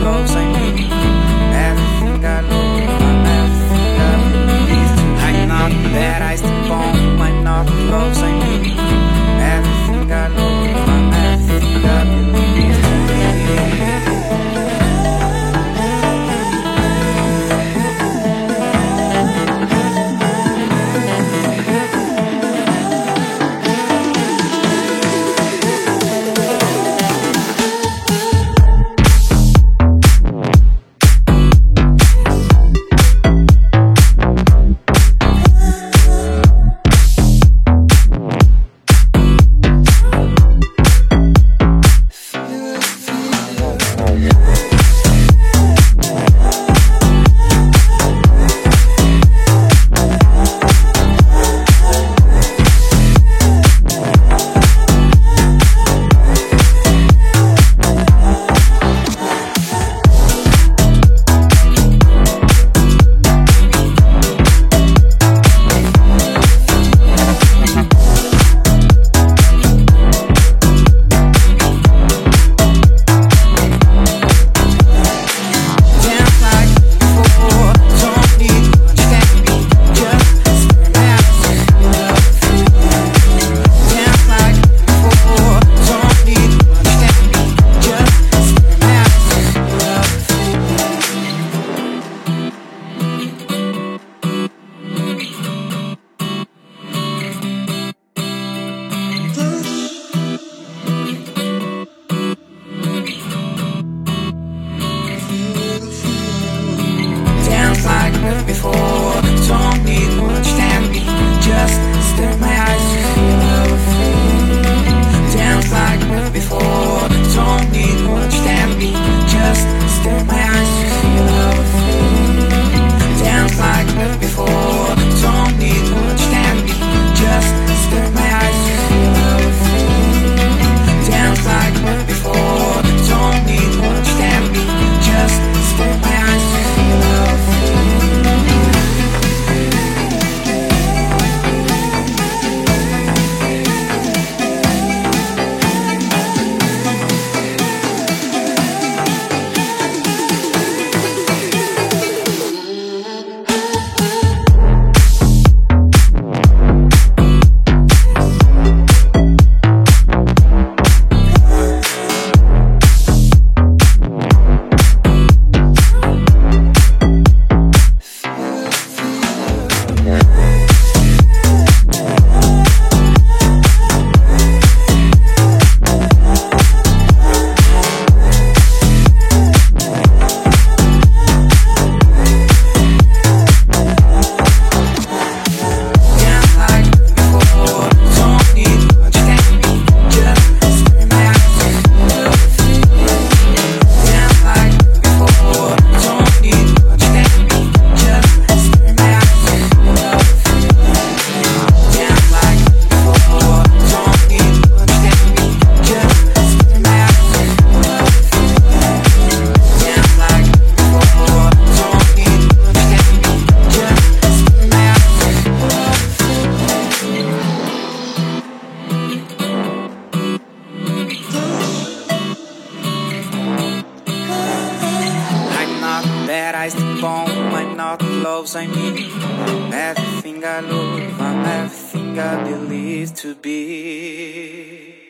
close, I mean everything I love, I'm everything I believe. I'm not bad, I step on, I'm not close, I mean everything I love, I'm everything I believe. Before, don't need much time, just stare my eyes to feel everything. Dance like never before, don't need much time, just stare my eyes to feel everything. Dance like never before, don't need much time, just stare my eyes to feel everything. Dance like never before, don't need much time, just stare my eyes to feel everything. I step on, I'm not close, I mean everything I love, I'm everything I believe to be.